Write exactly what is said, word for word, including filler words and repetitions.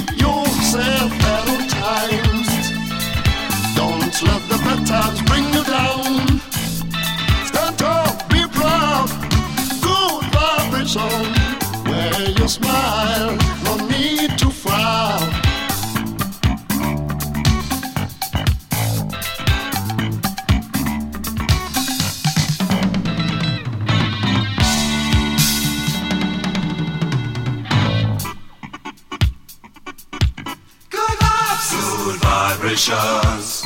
yourself at all times. Don't let the bad times bring you down. Stand tall, be proud, good vibration. Where you smile, no need to frown. Good vibes, good vibrations.